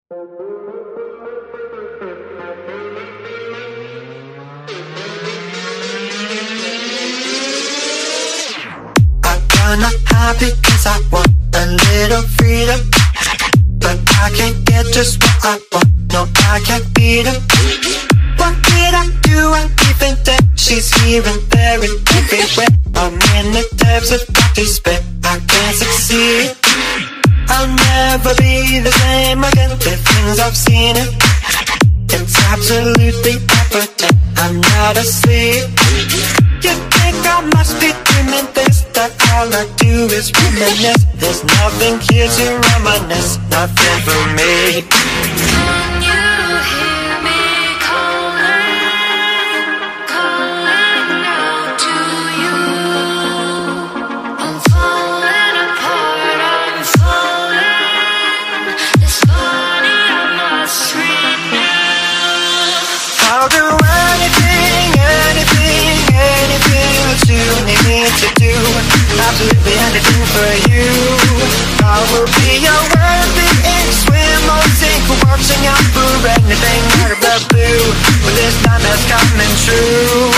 I'm gonna hide because I want a little freedom, but I can't get just what I want. No, I can't beat him. What did I do? I even that she's here and there and everywhere. I'm in the depths of despair. I can't succeed. I'll never be the same again. The things I've seen, it's absolutely evident. I'm not asleep. You think I must be dreaming this, that all I do is reminisce. There's nothing here to reminisce, nothing for me. Can you hear me calling, calling out to you? I'm falling apart, I'm falling. This body I must renew. I'll do anything, anything, anything that you need me to do. Absolutely anything for you. I will be your worthy ink, swim or sink, watching out for anything out of the blue. But this time it's coming true.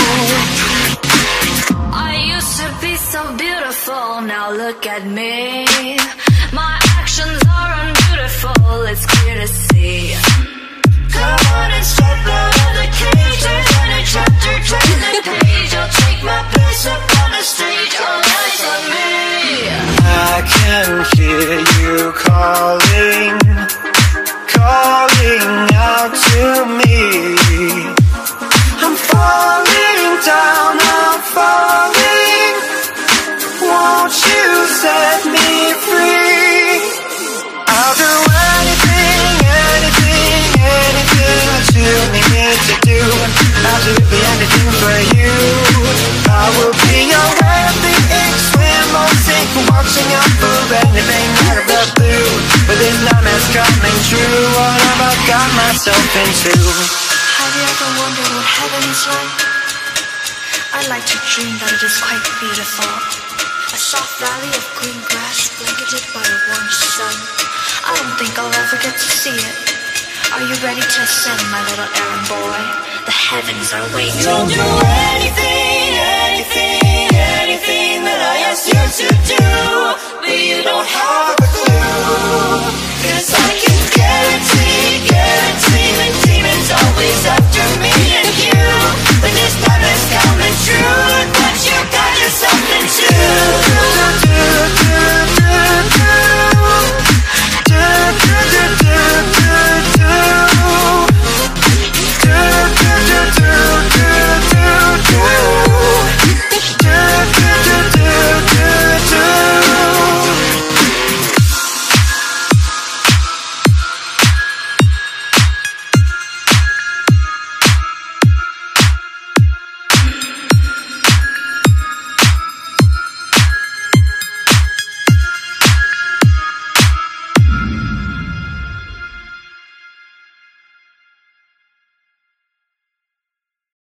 I used to be so beautiful, now look at me. My actions are unbeautiful, it's clear to see. Come on and step out of the cage. There's any chapter, turn the page. I'll take my place up on the stage. All eyes on me. I can hear you calling, calling out to me. I'm falling down, I'm falling. Won't you set me free? I'll do anything, anything, anything that you need me to do. Absolutely anything for you. I will be your worthy ink, swim or sink, watching out for anything out of the blue. But this time it's coming true. What have I got myself into? Have you ever wondered what heaven is like? I like to dream that it is quite beautiful. A soft valley of green grass blanketed by a warm sun. I don't think I'll ever get to see it. Are you ready to ascend, my little errand boy? The heavens are waiting. Don't do anything, anything, anything that I ask you to do, but you don't have a clue.